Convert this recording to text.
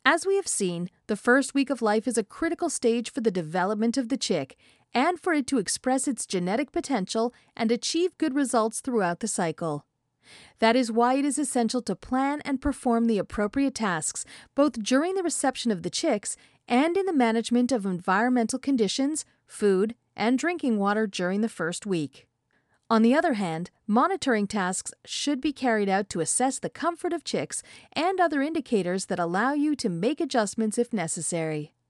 As we have seen, the first week of life is a critical stage for the development of the chick and for it to express its genetic potential and achieve good results throughout the cycle. That is why it is essential to plan and perform the appropriate tasks both during the reception of the chicks and in the management of environmental conditions, food, and drinking water during the first week. On the other hand, monitoring tasks should be carried out to assess the comfort of chicks and other indicators that allow you to make adjustments if necessary.